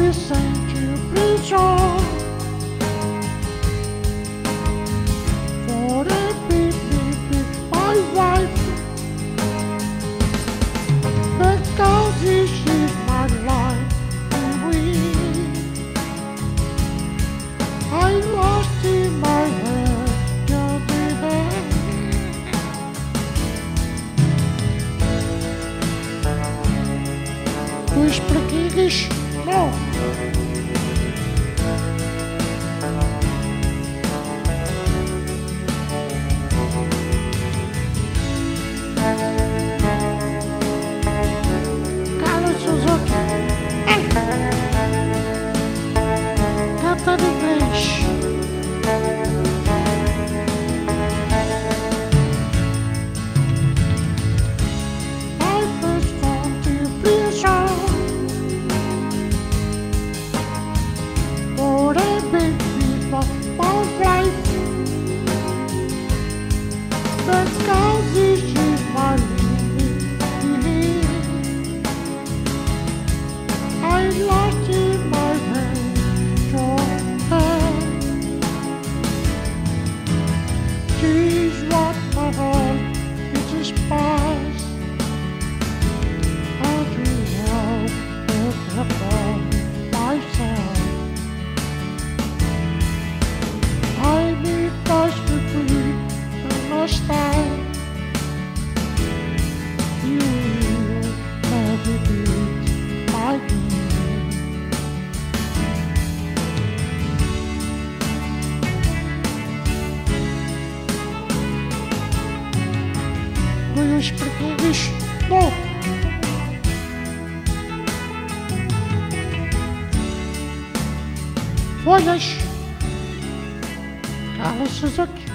listen to blue song for the baby, my wife, because this is my life. I lost in my head your baby. Dois praguinhos, não. Carlos Suzuki. Canta em inglês. Because this is my living, I lost in my head your hand. This is what my heart it is past. How to help myself. I need us to breathe. Time you will never beat my game. Dois praguinhos, não. Folhas, Carlos Suzuki.